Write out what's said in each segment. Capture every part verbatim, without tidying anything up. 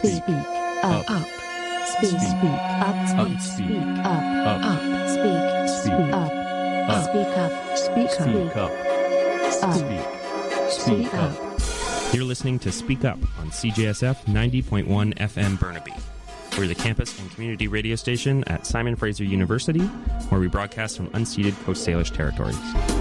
Speak. Up. Up. Speak. Speak. Up. Speak. Speak. Up. Up. Speak. Speak. Up. Up. Speak up. Speak up. Speak. Speak up. You're listening to Speak Up on C J S F ninety point one F M Burnaby. We're the campus and community radio station at Simon Fraser University, where we broadcast from unceded Coast Salish territories.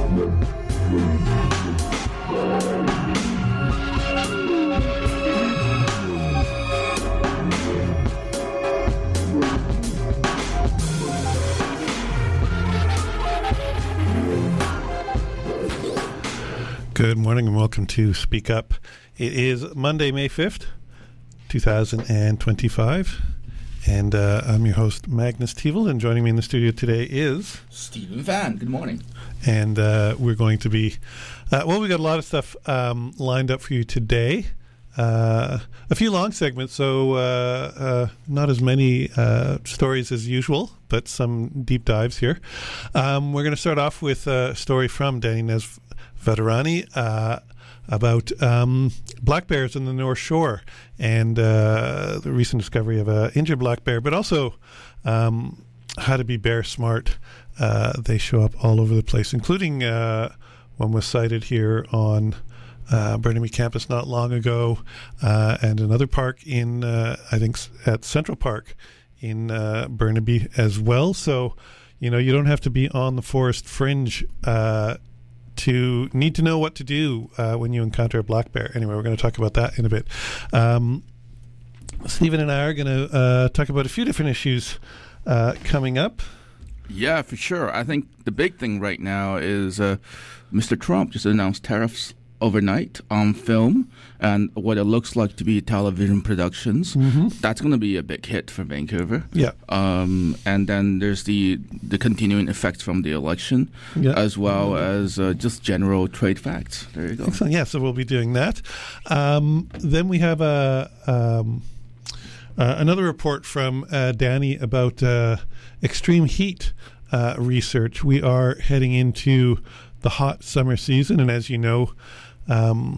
Good morning and welcome to Speak Up. It is Monday, May fifth, twenty twenty-five, and uh, I'm your host, Magnus Tevel, and joining me in the studio today is... Stephen Van. Good morning. And uh, we're going to be... Uh, well, we got a lot of stuff um, lined up for you today. Uh, a few long segments, so uh, uh, not as many uh, stories as usual, but some deep dives here. Um, we're going to start off with a story from Danny Nesveterani uh, about um, black bears in the North Shore and uh, the recent discovery of an injured black bear, but also um, how to be bear smart. Uh, they show up all over the place, including uh, one was sighted here on uh, Burnaby campus not long ago, uh, and another park in, uh, I think, at Central Park in uh, Burnaby as well. So, you know, you don't have to be on the forest fringe uh, to need to know what to do uh, when you encounter a black bear. Anyway, we're going to talk about that in a bit. Um, Stephen and I are going to uh, talk about a few different issues uh, coming up. Yeah, for sure. I think the big thing right now is uh, Mister Trump just announced tariffs overnight on film and what it looks like to be television productions. Mm-hmm. That's going to be a big hit for Vancouver. Yeah. Um, and then there's the the continuing effects from the election, yeah. as well as uh, just general trade facts. There you go. Excellent. Yeah, so we'll be doing that. Um, then we have a um, uh, another report from uh, Danny about uh, extreme heat uh, research. We are heading into the hot summer season, and as you know, Um,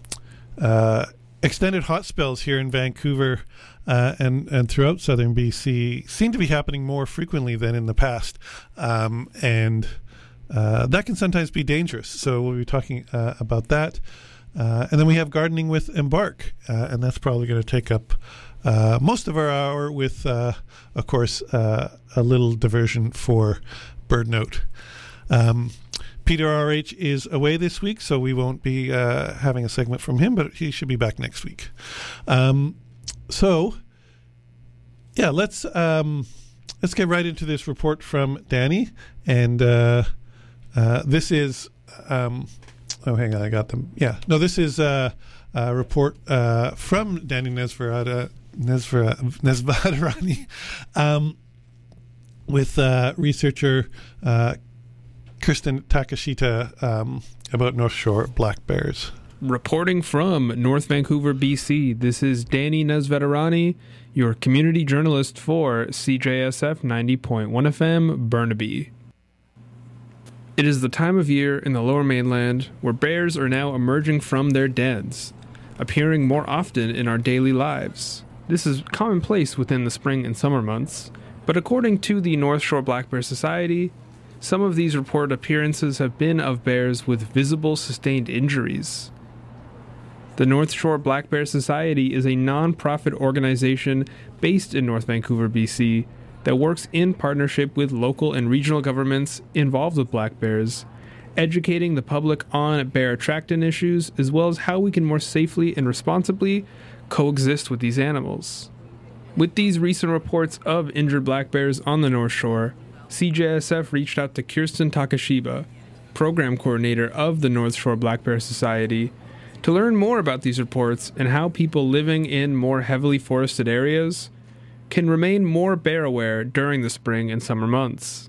uh, extended hot spells here in Vancouver uh, and, and throughout southern B C seem to be happening more frequently than in the past. Um, and uh, that can sometimes be dangerous. So we'll be talking uh, about that. Uh, and then we have Gardening with Embark, uh, and that's probably going to take up uh, most of our hour with, uh, of course, uh, a little diversion for Bird Note. Um, Peter R H is away this week, so we won't be uh, having a segment from him, but he should be back next week. Um, so, yeah, let's um, let's get right into this report from Danny. And uh, uh, this is, um, oh, hang on, I got them. Yeah, no, this is uh, a report uh, from Danny Nesverada, Nesver, Nesveterani um, with uh, researcher uh Kirsten Takashita um, about North Shore black bears. Reporting from North Vancouver, B C, this is Danny Nesveterani, your community journalist for C J S F ninety point one F M Burnaby. It is the time of year in the Lower Mainland where bears are now emerging from their dens, appearing more often in our daily lives. This is commonplace within the spring and summer months, but according to the North Shore Black Bear Society, some of these reported appearances have been of bears with visible sustained injuries. The North Shore Black Bear Society is a non-profit organization based in North Vancouver, B C, that works in partnership with local and regional governments involved with black bears, educating the public on bear attractant issues, as well as how we can more safely and responsibly coexist with these animals. With these recent reports of injured black bears on the North Shore, C J S F reached out to Kirsten Takashita, program coordinator of the North Shore Black Bear Society, to learn more about these reports and how people living in more heavily forested areas can remain more bear aware during the spring and summer months. Yeah,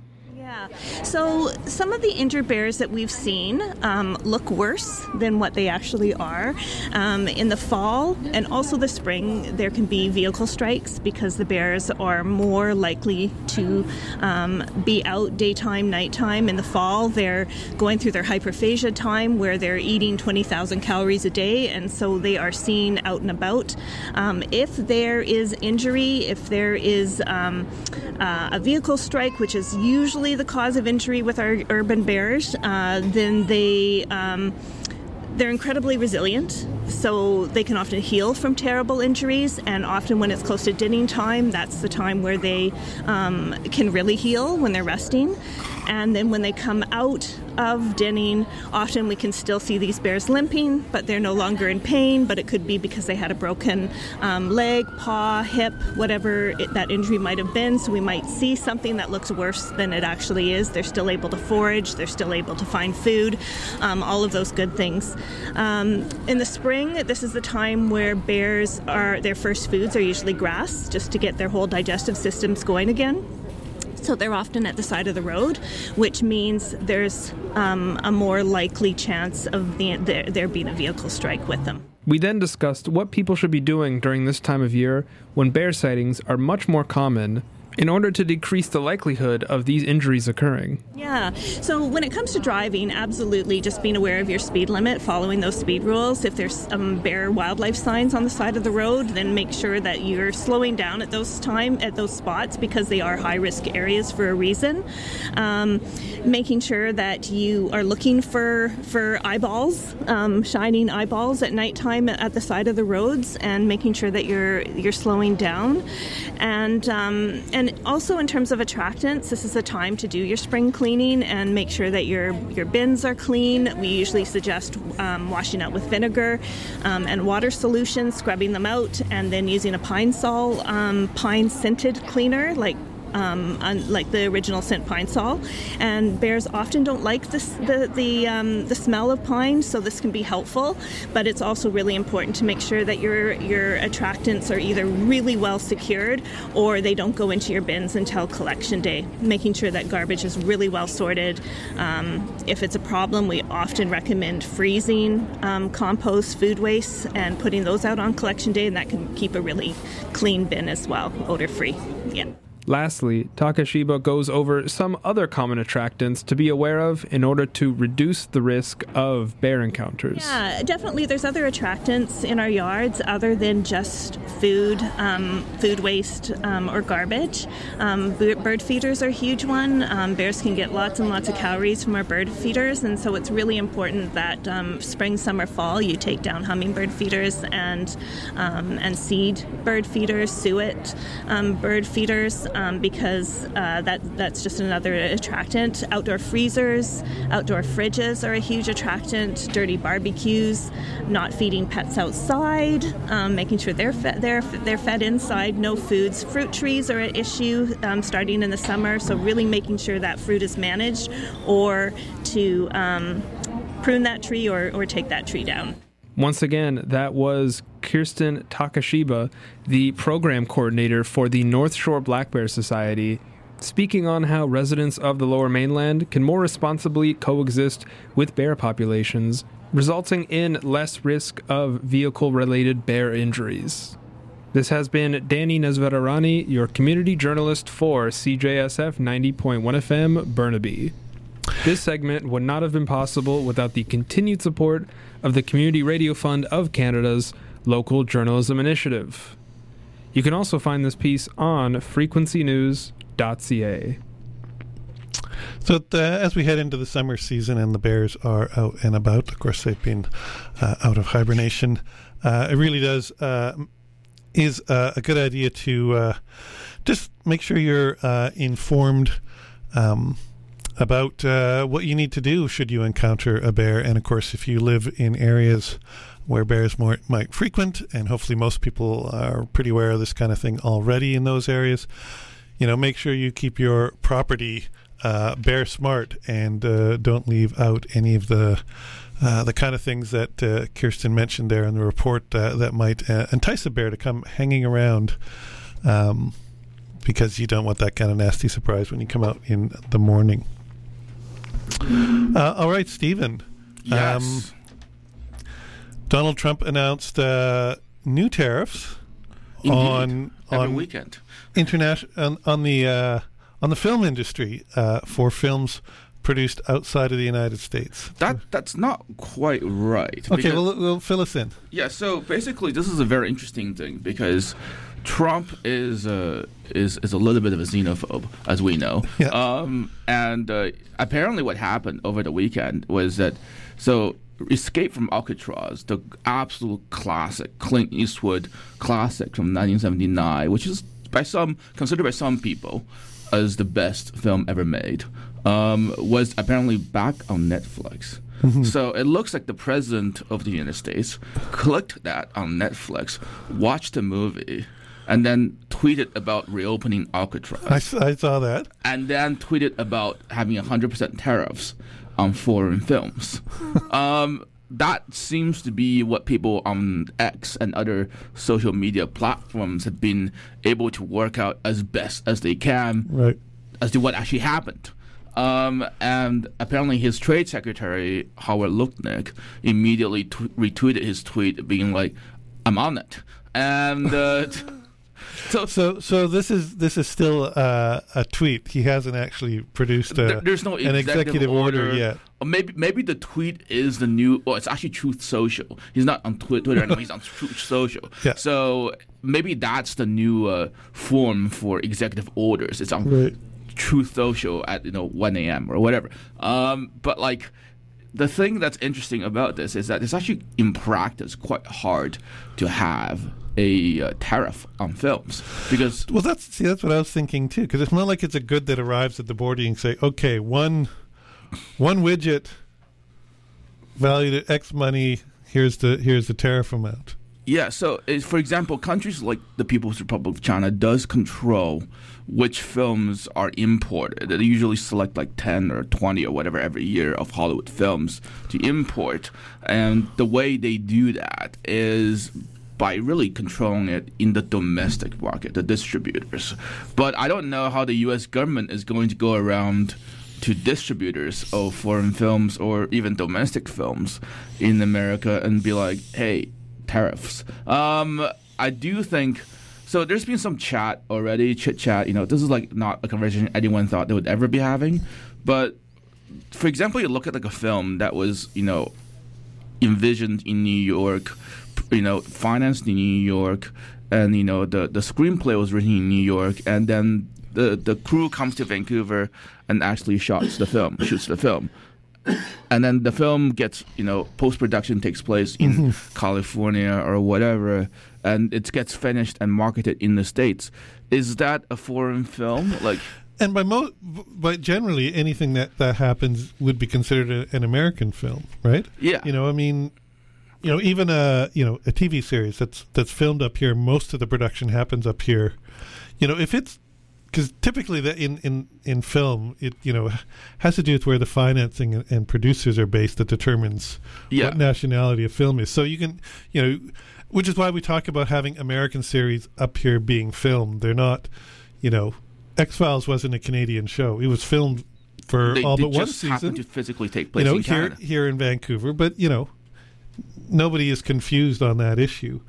Yeah. So some of the injured bears that we've seen um, look worse than what they actually are. Um, in the fall and also the spring, there can be vehicle strikes because the bears are more likely to um, be out daytime, nighttime. In the fall, they're going through their hyperphagia time where they're eating twenty thousand calories a day, and so they are seen out and about. Um, if there is injury, if there is um, uh, a vehicle strike, which is usually the cause of injury with our urban bears, uh, then they um, they're incredibly resilient, so they can often heal from terrible injuries, and often when it's close to dinning time, that's the time where they um, can really heal when they're resting. And then when they come out of denning, often we can still see these bears limping, but they're no longer in pain, but it could be because they had a broken um, leg, paw, hip, whatever it, that injury might have been. So we might see something that looks worse than it actually is. They're still able to forage, they're still able to find food, um, all of those good things. Um, in the spring, this is the time where bears are, their first foods are usually grass, just to get their whole digestive systems going again. So they're often at the side of the road, which means there's um, a more likely chance of the, there, there being a vehicle strike with them. We then discussed what people should be doing during this time of year when bear sightings are much more common in order to decrease the likelihood of these injuries occurring. Yeah, so when it comes to driving, absolutely just being aware of your speed limit, following those speed rules. If there's um, bear wildlife signs on the side of the road, then make sure that you're slowing down at those time at those spots because they are high-risk areas for a reason. Um, making sure that you are looking for, for eyeballs, um, shining eyeballs at nighttime at the side of the roads, and making sure that you're you're slowing down. And um, and also in terms of attractants, this is a time to do your spring cleaning and make sure that your your bins are clean. We usually suggest um, washing out with vinegar um, and water solution, scrubbing them out, and then using a Pine Sol um, pine scented cleaner like Um, like the original scent Pine Sol, and bears often don't like this, the the um, the smell of pine, so this can be helpful. But it's also really important to make sure that your your attractants are either really well secured or they don't go into your bins until collection day. Making sure that garbage is really well sorted. Um, if it's a problem, we often recommend freezing um, compost, food waste, and putting those out on collection day, and that can keep a really clean bin as well, odor free. Yeah. Lastly, Takashiba goes over some other common attractants to be aware of in order to reduce the risk of bear encounters. Yeah, definitely. There's other attractants in our yards other than just food, um, food waste, um, or garbage. Um, bird feeders are a huge one. Um, bears can get lots and lots of calories from our bird feeders, and so it's really important that um, spring, summer, fall, you take down hummingbird feeders and um, and seed bird feeders, suet um, bird feeders. Um, because uh, that that's just another attractant. Outdoor freezers, outdoor fridges are a huge attractant. Dirty barbecues, not feeding pets outside, um, making sure they're fed, they're they're fed inside. No foods. Fruit trees are an issue um, starting in the summer, so really making sure that fruit is managed, or to um, prune that tree or, or take that tree down. Once again, that was Kirsten Takashiba, the program coordinator for the North Shore Black Bear Society, speaking on how residents of the Lower Mainland can more responsibly coexist with bear populations, resulting in less risk of vehicle-related bear injuries. This has been Danny Nesvetarani, your community journalist for C J S F ninety point one F M Burnaby. This segment would not have been possible without the continued support of the Community Radio Fund of Canada's Local Journalism Initiative. You can also find this piece on frequency news dot c a. So the, as we head into the summer season and the bears are out and about, of course they've been uh, out of hibernation, uh, it really does uh, is uh, a good idea to uh, just make sure you're uh, informed um, about uh, what you need to do should you encounter a bear. And of course, if you live in areas where bears more, might frequent, and hopefully most people are pretty aware of this kind of thing already in those areas, you know, make sure you keep your property uh, bear smart and uh, don't leave out any of the uh, the kind of things that uh, Kirsten mentioned there in the report uh, that might uh, entice a bear to come hanging around. Um, because you don't want that kind of nasty surprise when you come out in the morning. Uh, all right, Stephen. Yes. Um, Donald Trump announced uh, new tariffs Indeed. on Every on weekend. international on, on the uh, on the film industry uh, for films produced outside of the United States. That that's not quite right. Okay, because- well, well, fill us in. Yeah, so basically, this is a very interesting thing because Trump is uh, is is a little bit of a xenophobe, as we know. Yeah. Um, and uh, apparently, what happened over the weekend was that so Escape from Alcatraz, the absolute classic Clint Eastwood classic from nineteen seventy-nine, which is by some considered by some people as the best film ever made, um, was apparently back on Netflix. So it looks like the president of the United States clicked that on Netflix, watched the movie, and then tweeted about reopening Alcatraz, I, s- I saw that. and then tweeted about having one hundred percent tariffs on foreign films. um, that seems to be what people on X and other social media platforms have been able to work out as best as they can Right. as to what actually happened. Um, and apparently his trade secretary, Howard Lutnick, immediately t- retweeted his tweet being like, I'm on it. And uh, t- so, So, so this is this is still uh, a tweet. He hasn't actually produced a, there- there's no an executive order, yet. Or maybe maybe the tweet is the new, well, it's actually Truth Social. He's not on Twi- Twitter anymore, he's on Truth Social. Yeah. So maybe that's the new uh, form for executive orders. It's on Right. Truth Social at you know one a.m. or whatever. Um, but like the thing that's interesting about this is that it's actually in practice quite hard to have a uh, tariff on films because Well, that's see, that's what I was thinking too. Because it's not like it's a good that arrives at the border. You can say, okay, one one widget valued at X money. Here's the here's the tariff amount. yeah. So uh, for example, countries like the People's Republic of China does control which films are imported. They usually select like ten or twenty or whatever every year of Hollywood films to import, and the way they do that is by really controlling it in the domestic market, the distributors. But I don't know how the U S government is going to go around to distributors of foreign films or even domestic films in America and be like, hey, tariffs. Um, I do think... So there's been some chat already, chit-chat. You know, this is like not a conversation anyone thought they would ever be having. But, for example, you look at like a film that was, you know, envisioned in New York, you know, financed in New York, and, you know, the, the screenplay was written in New York, and then the, the crew comes to Vancouver and actually shoots the film, shoots the film. And then the film gets, you know, post-production takes place in mm-hmm. California or whatever, and it gets finished and marketed in the States. Is that a foreign film? Like, and by mo- but generally, anything that, that happens would be considered a, an American film, right? Yeah. You know, I mean, you know, even a you know a T V series that's that's filmed up here, most of the production happens up here. You know, if it's because typically the, in, in, in film, it you know has to do with where the financing and, and producers are based that determines yeah. what nationality a film is. So you can, you know, which is why we talk about having American series up here being filmed. They're not, you know, X-Files wasn't a Canadian show. It was filmed for they, all they but one just season. Happened to physically take place you know, in here Canada. here in Vancouver, but you know, nobody is confused on that issue.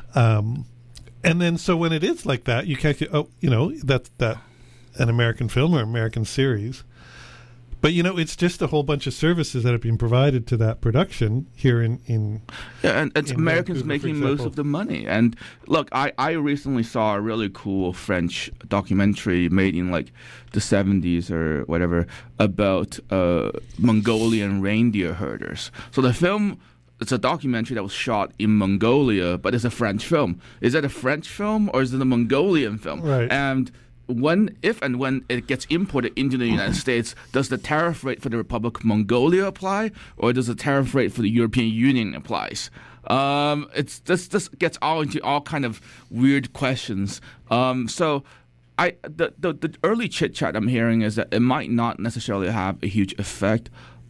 Um, And then, so when it is like that, you can't say, oh, you know, that's that an American film or American series. But, you know, it's just a whole bunch of services that have been provided to that production here in... in yeah, and it's in Americans Vancouver, making for most example. of the money. And look, I, I recently saw a really cool French documentary made in like the seventies or whatever about uh, Mongolian reindeer herders. So the film... It's a documentary that was shot in Mongolia, but it's a French film. Is it a French film or is it a Mongolian film? Right. And when, if and when it gets imported into the United States, does the tariff rate for the Republic of Mongolia apply, or does the tariff rate for the European Union applies? Um, it's this this gets all into all kind of weird questions. Um, so. I the, the the early chit chat I'm hearing is that it might not necessarily have a huge effect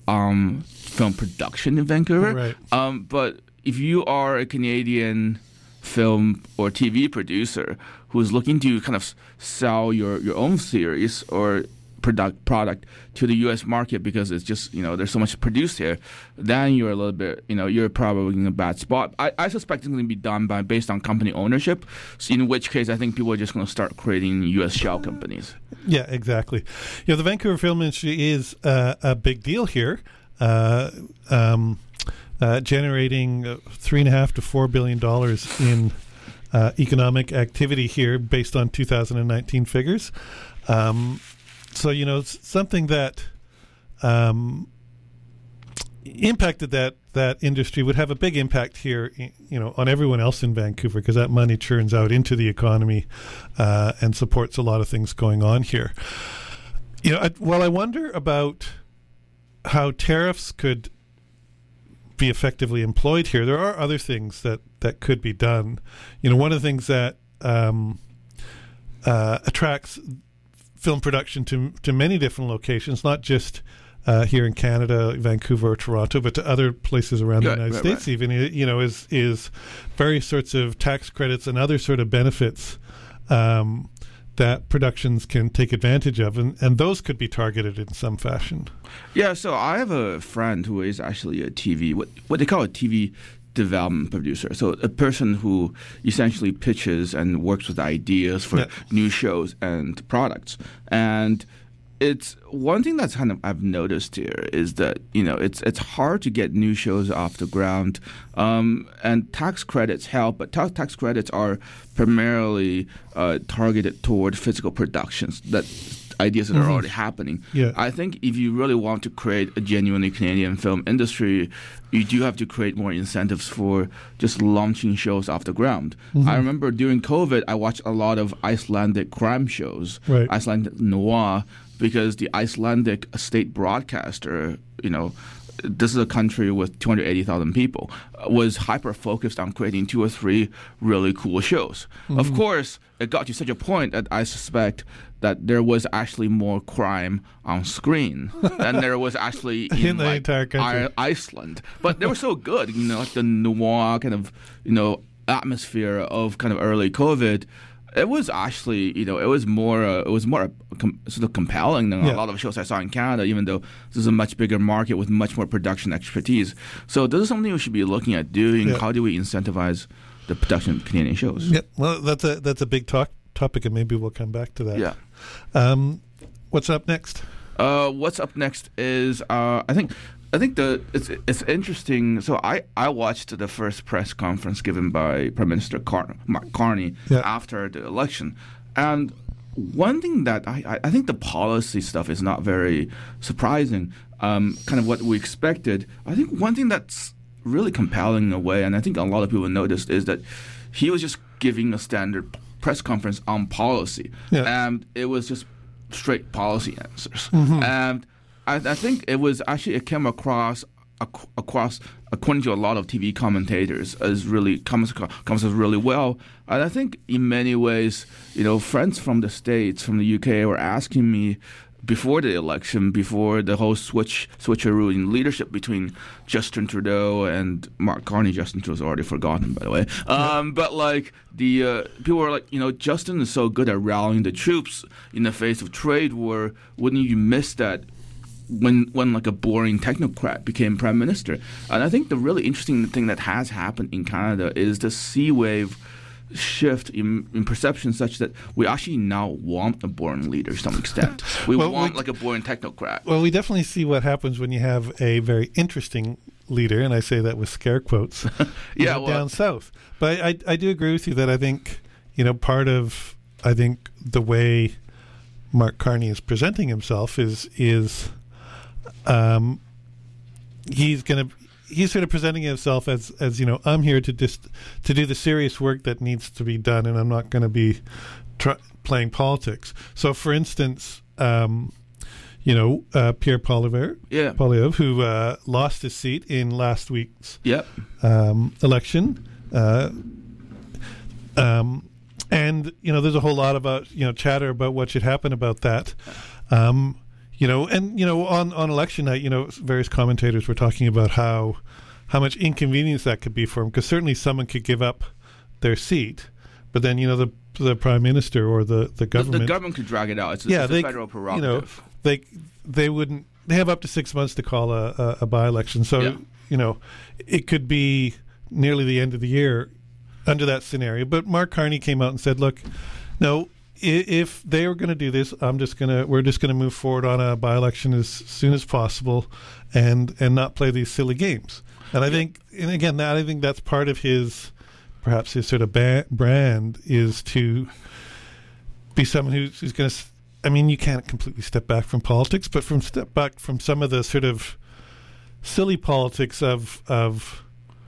on film production in Vancouver. Right. Um, but if you are a Canadian film or T V producer who's looking to kind of sell your, your own series or product product to the U S market because it's just, you know, there's so much produced here, then you're a little bit, you know, you're probably in a bad spot. I, I suspect it's going to be done by based on company ownership, so in which case I think people are just going to start creating U S shell companies. Yeah, exactly. You know, the Vancouver film industry is uh, a big deal here, uh, um, uh, generating three and a half to four billion dollars in uh, economic activity here based on two thousand nineteen figures. Um, So, you know, it's something that um, impacted that, that industry would have a big impact here, you know, on everyone else in Vancouver, because that money churns out into the economy uh, and supports a lot of things going on here. You know, I, while I wonder about how tariffs could be effectively employed here, there are other things that, that could be done. You know, one of the things that um, uh, attracts film production to to many different locations, not just uh, here in Canada, Vancouver or Toronto, but to other places around Yeah, the United right, States. right. Even you know is is various sorts of tax credits and other sort of benefits um, that productions can take advantage of, and, and those could be targeted in some fashion. Yeah, so I have a friend who is actually a T V, what what they call a T V development producer. So a person who essentially pitches and works with ideas for Yeah. new shows and products. And it's one thing that's kind of I've noticed here is that, you know, it's it's hard to get new shows off the ground. Um, and tax credits help, but ta- tax credits are primarily uh, targeted toward physical productions that ideas that Mm-hmm. are already happening. Yeah. I think if you really want to create a genuinely Canadian film industry, you do have to create more incentives for just launching shows off the ground. Mm-hmm. I remember during COVID, I watched a lot of Icelandic crime shows, Right. Icelandic noir, because the Icelandic state broadcaster, you know, this is a country with two hundred eighty thousand people, uh, was hyper-focused on creating two or three really cool shows. Mm-hmm. Of course, it got to such a point that I suspect that there was actually more crime on screen than there was actually in, In the like, entire country. I- Iceland. But they were so good, you know, like the noir kind of, you know, atmosphere of kind of early COVID. It was actually, you know, it was more, uh, it was more uh, com- sort of compelling than Yeah. a lot of shows I saw in Canada, even though this is a much bigger market with much more production expertise. So this is something we should be looking at doing. Yeah. How do we incentivize the production of Canadian shows? Yeah, well, that's a that's a big talk, topic, and maybe we'll come back to that. Yeah. Um, what's up next? Uh, what's up next is uh, I think I think the it's it's interesting. So I, I watched the first press conference given by Prime Minister Car- Mark Carney Yeah. after the election, and one thing that I, I I think the policy stuff is not very surprising. Um, kind of what we expected. I think one thing that's really compelling in a way, and I think a lot of people noticed, is that he was just giving a standard press conference on policy, Yeah. and it was just straight policy answers. Mm-hmm. And I, I think it was actually it came across ac- across according to a lot of T V commentators as really comes across, comes as really well. And I think in many ways, you know, friends from the States, from the U K, were asking me before the election, before the whole switch switcheroo in leadership between Justin Trudeau and Mark Carney. Justin Trudeau's already forgotten, by the way. Um, but like the uh, people were like, you know, Justin is so good at rallying the troops in the face of trade war. Wouldn't you miss that when when like a boring technocrat became prime minister? And I think the really interesting thing that has happened in Canada is the sea wave shift in, in perception such that we actually now want a boring leader to some extent. We Well, want we- like a boring technocrat. Well, we definitely see what happens when you have a very interesting leader, and I say that with scare quotes. Yeah, uh, well- down south. But I, I do agree with you that I think, you know, part of I think the way Mark Carney is presenting himself is is um, he's going to. He's sort of presenting himself as, as you know, I'm here to just to do the serious work that needs to be done, and I'm not going to be tr- playing politics. So, for instance, um, you know, uh, Pierre Poilievre, Yeah. Poilievre, who uh, lost his seat in last week's Yep. um, election, uh, um, and you know, there's a whole lot about you know chatter about what should happen about that. Um, You know, and you know, on, on election night, you know, various commentators were talking about how how much inconvenience that could be for him, because certainly someone could give up their seat, but then you know the the prime minister or the, the The, government. the government could drag it out. It's, yeah, it's they, a federal prerogative. You know, they they wouldn't. They have up to six months to call a, a, a by-election. So Yeah. you know, it could be nearly the end of the year under that scenario. But Mark Carney came out and said, "Look, no, i- if they are going to do this, I'm just gonna. We're just going to move forward on a by-election as soon as possible, and and not play these silly games." And I think, and again, that I think that's part of his, perhaps his sort of ba- brand is to be someone who's, who's going to. I mean, you can't completely step back from politics, but from step back from some of the sort of silly politics of of.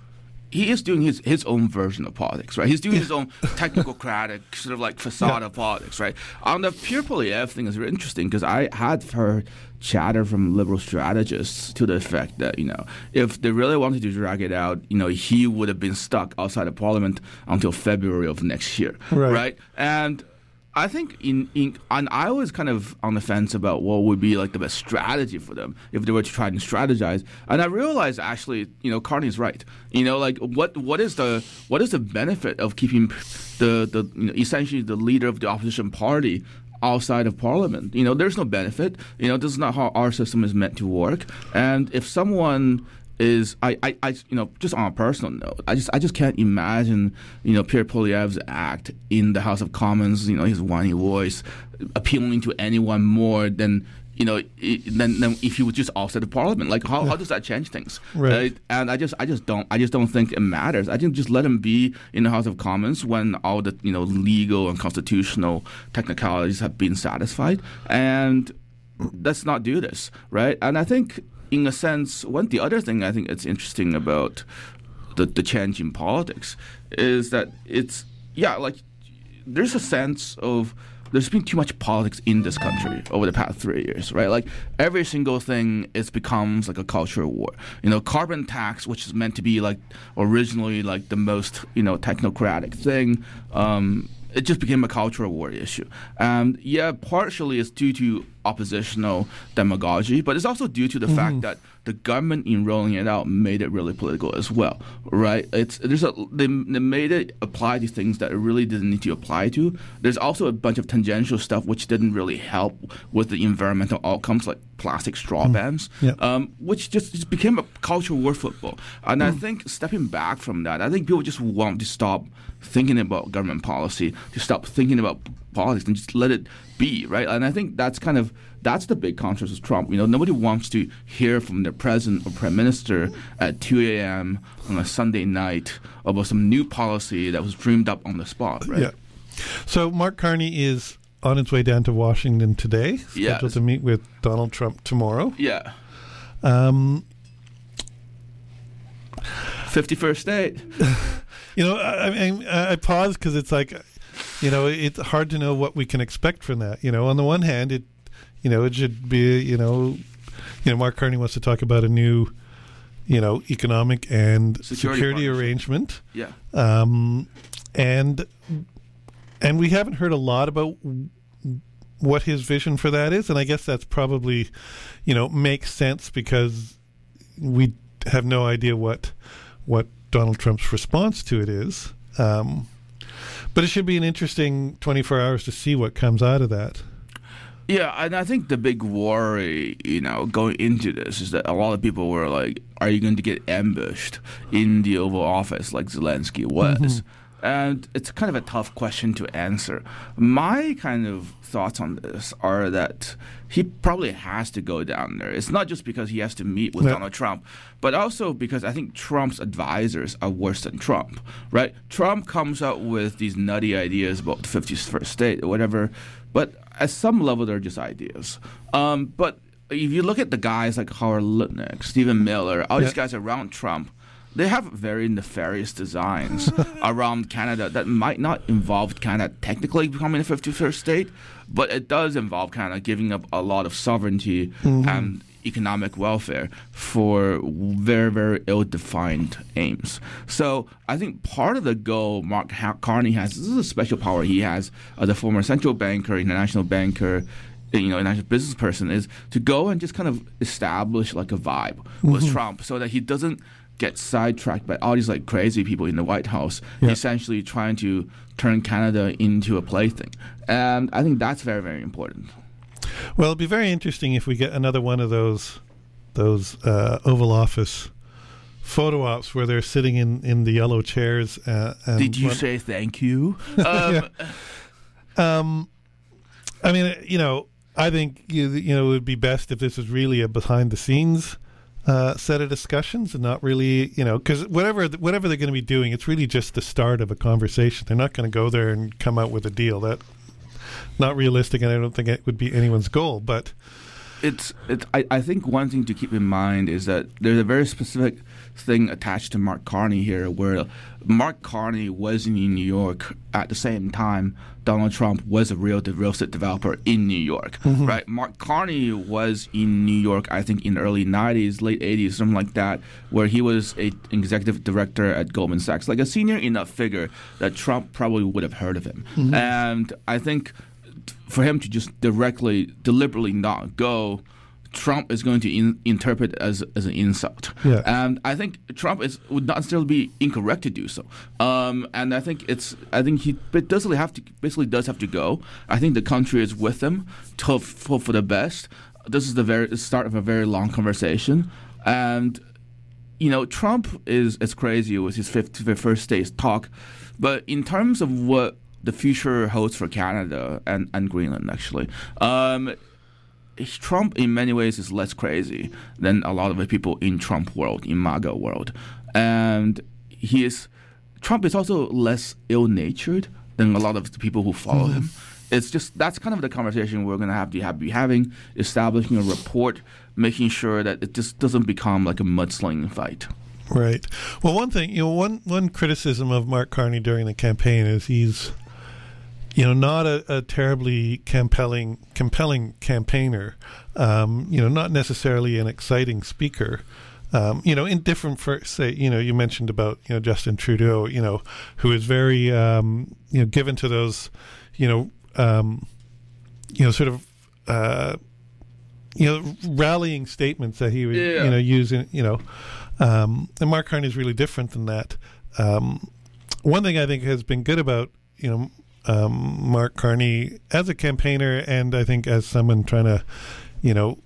He is doing his, his own version of politics, right? He's doing his own technocratic sort of like facade Yeah. of politics, right? On the Pierre Poilievre thing is very interesting because I had heard chatter from liberal strategists to the effect that, you know, if they really wanted to drag it out, you know, he would have been stuck outside of Parliament until February of next year, Right. right? And I think in, in and I was kind of on the fence about what would be like the best strategy for them if they were to try and strategize. And I realized actually, you know, Carney's right. You know, like what what is the what is the benefit of keeping the the you know, essentially the leader of the opposition party outside of Parliament? You know, there's no benefit. You know, this is not how our system is meant to work. And if someone is I, I, I you know just on a personal note, I just I just can't imagine you know Pierre Poilievre's act in the House of Commons, you know his whiny voice, appealing to anyone more than you know i- than, than if he was just outside of Parliament. Like how, how does that change things? Right. And I just I just don't I just don't think it matters. I think just let him be in the House of Commons when all the you know legal and constitutional technicalities have been satisfied, and let's not do this, right? And I think. In a sense, one the other thing I think it's interesting about the, the change in politics is that it's yeah like there's a sense of there's been too much politics in this country over the past three years, right? Like every single thing is becomes like a cultural war. You know, carbon tax, which is meant to be like originally like the most you know technocratic thing. Um, it just became a cultural war issue. And yeah, partially it's due to oppositional demagogy, but it's also due to the mm-hmm. fact that the government in rolling it out made it really political as well, right? It's there's a they, they made it apply to things that it really didn't need to apply to. There's also a bunch of tangential stuff which didn't really help with the environmental outcomes, like plastic straw bans, mm. yeah. um, which just, just became a cultural war football. And mm. I think stepping back from that, I think people just want to stop thinking about government policy, to stop thinking about politics and just let it be, right? And I think that's kind of that's the big contrast with Trump. You know, nobody wants to hear from their president or prime minister at two a.m. on a Sunday night about some new policy that was dreamed up on the spot, right? Yeah. So Mark Carney is on his way down to Washington today, scheduled yes. to meet with Donald Trump tomorrow. Yeah. Um, fifty-first state. You know, I, I, I pause because it's like, you know, it's hard to know what we can expect from that. You know, on the one hand, it, you know, it should be, you know, you know, Mark Carney wants to talk about a new, you know, economic and Security security arrangement. Yeah. Um, and and we haven't heard a lot about what his vision for that is, and I guess that's probably, you know, makes sense because we have no idea what what Donald Trump's response to it is. Um, but it should be an interesting twenty-four hours to see what comes out of that. Yeah, and I think the big worry, you know, going into this is that a lot of people were like, are you going to get ambushed in the Oval Office like Zelensky was? Mm-hmm. And it's kind of a tough question to answer. My kind of thoughts on this are that he probably has to go down there. It's not just because he has to meet with yeah. Donald Trump, but also because I think Trump's advisors are worse than Trump, right? Trump comes out with these nutty ideas about the fifty-first state or whatever, but at some level they're just ideas. Um, but if you look at the guys like Howard Lutnick, Stephen Miller, all yeah. these guys around Trump, they have very nefarious designs around Canada that might not involve Canada technically becoming a fifty-first state, but it does involve Canada giving up a lot of sovereignty mm-hmm. and economic welfare for very, very ill-defined aims. So I think part of the goal Mark Carney has, this is a special power he has as a former central banker, international banker, you know, international business person, is to go and just kind of establish like a vibe mm-hmm. with Trump so that he doesn't get sidetracked by all these like crazy people in the White House, Yeah. essentially trying to turn Canada into a plaything. And I think that's very, very important. Well, it'll be very interesting if we get another one of those those uh, Oval Office photo ops where they're sitting in, in the yellow chairs. Uh, and Did you one- say thank you? Um, Yeah. Um, I mean, you know, I think you, you know it would be best if this was really a behind the scenes uh, set of discussions and not really, you know, because whatever whatever they're going to be doing, it's really just the start of a conversation. They're not going to go there and come out with a deal. That not realistic, and I don't think it would be anyone's goal. But it's it's. I, I think one thing to keep in mind is that there's a very specific thing attached to Mark Carney here, where Mark Carney was in New York at the same time Donald Trump was a real real estate developer in New York, Mm-hmm. right? Mark Carney was in New York, I think, in the early nineties, late eighties, something like that, where he was a executive director at Goldman Sachs, like a senior enough figure that Trump probably would have heard of him. Mm-hmm. And I think for him to just directly, deliberately not go, Trump is going to in, interpret it as as an insult. Yeah. And I think Trump is would not still be incorrect to do so. Um, and I think it's I think he basically have to basically does have to go. I think the country is with him to hope for, for the best. This is the very start of a very long conversation. And you know, Trump is is crazy with his fifth, first stage talk, but in terms of what the future holds for Canada and, and Greenland, actually. Um, Trump, in many ways, is less crazy than a lot of the people in Trump world, in MAGA world, and he is. Trump is also less ill-natured than a lot of the people who follow him. It's just that's kind of the conversation we're going to have to have, be having, establishing a rapport, making sure that it just doesn't become like a mudslinging fight. right. Well, one thing, you know, one one criticism of Mark Carney during the campaign is he's, you know, not a, a terribly compelling compelling campaigner. Um, you know, not necessarily an exciting speaker. Um, you know, indifferent for, say, you know, you mentioned about, you know, Justin Trudeau, you know, who is very, um, you know, given to those, you know, um, you know, sort of, uh, you know, rallying statements that he would, Yeah. you know, use in, you know, um, and Mark Carney is really different than that. Um, one thing I think has been good about, you know, um, Mark Carney as a campaigner, and I think as someone trying to, you know,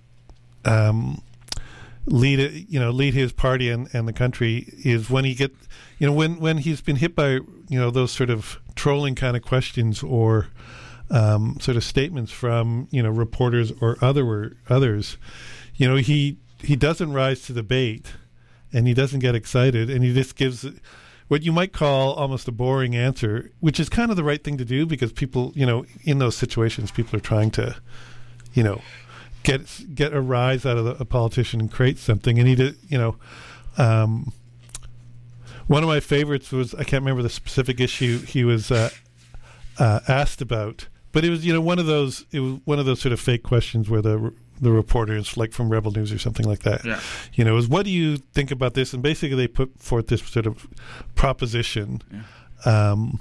um, lead it, you know, lead his party and, and the country, is when he get, you know, when when he's been hit by, you know, those sort of trolling kind of questions or um, sort of statements from, you know, reporters or other others, you know, he he doesn't rise to the bait, and he doesn't get excited, and he just gives what you might call almost a boring answer, which is kind of the right thing to do, because people, you know, in those situations, people are trying to, you know, get get a rise out of the, a politician and create something. And he did, you know, um, one of my favorites was, I can't remember the specific issue he was uh, uh, asked about, but it was, you know, one of those, it was one of those sort of fake questions where the the reporters, like from Rebel News or something like that, Yeah. you know, is what do you think about this? And basically they put forth this sort of proposition, Yeah. um,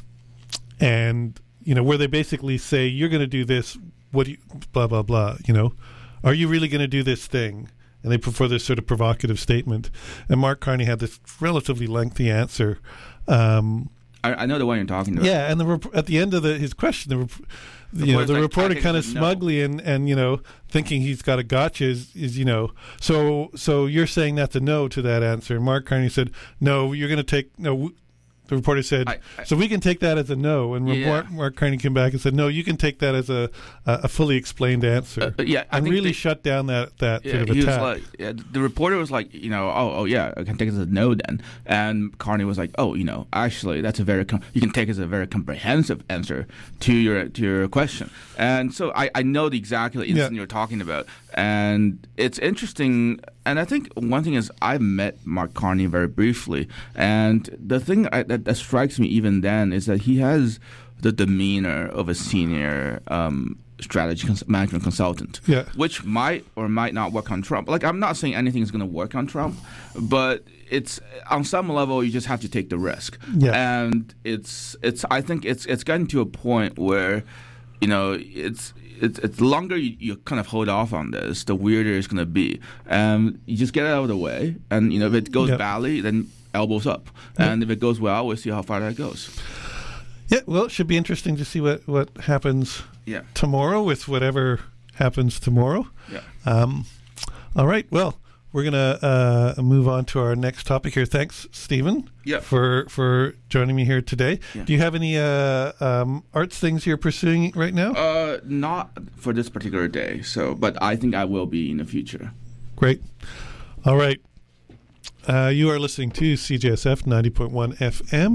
and, you know, where they basically say, you're going to do this, what do you, blah, blah, blah, you know, are you really going to do this thing? And they put forth this sort of provocative statement. And Mark Carney had this relatively lengthy answer. Um, I, I know the one you're talking about. yeah, and the rep- at the end of the, his question, the, rep- The you know, reporter's the like, reporter I think kind of it's a no. smugly and, and you know, thinking he's got a gotcha is, is you know, so so you're saying that's a no to that answer. And Mark Carney said, no, you're going to take no. W-. The reporter said, I- I- so we can take that as a no. And Yeah. Mark, Mark Carney came back and said, no, you can take that as a a, a fully explained answer. Uh, yeah, I and think really they- shut down that that Yeah, sort of he attack. was like, yeah, the reporter was like, you know, oh, oh, yeah, I can take it as a no then. And Carney was like, oh, you know, actually, that's a very, com- you can take it as a very comprehensive answer to your to your question. And so I, I know the exactly incident Yeah. you're talking about. And it's interesting. And I think one thing is I met Mark Carney very briefly. And the thing I, that, that strikes me even then is that he has the demeanor of a senior um, strategy cons- management consultant, Yeah. which might or might not work on Trump. Like, I'm not saying anything is going to work on Trump, but it's on some level you just have to take the risk. Yeah. And it's it's I think it's it's gotten to a point where, you know, it's it's, it's the longer you, you kind of hold off on this, the weirder it's going to be. Um, you just get it out of the way, and you know if it goes Yep. badly, then elbows up, and if it goes well, we'll see how far that goes. Yeah, well, it should be interesting to see what, what happens Yeah. tomorrow with whatever happens tomorrow. Yeah. Um, all right, well, we're going to uh, move on to our next topic here. Thanks, Stephen, Yeah. for for joining me here today. Yeah. Do you have any uh, um, arts things you're pursuing right now? Uh, not for this particular day. So, but I think I will be in the future. Great. All right. Uh, you are listening to C J S F ninety point one F M.